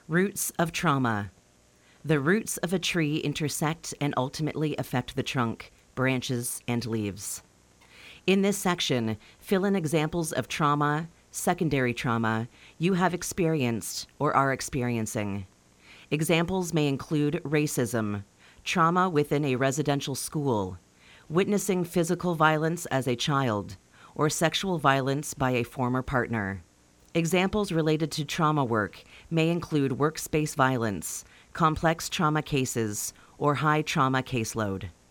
Roots of trauma. The roots of a tree intersect and ultimately affect the trunk, branches, and leaves. In this section, fill in examples of trauma, secondary trauma, you have experienced or are experiencing. Examples may include racism, trauma within a residential school, witnessing physical violence as a child, or sexual violence by a former partner. Examples related to trauma work may include workspace violence, complex trauma cases, or high trauma caseload.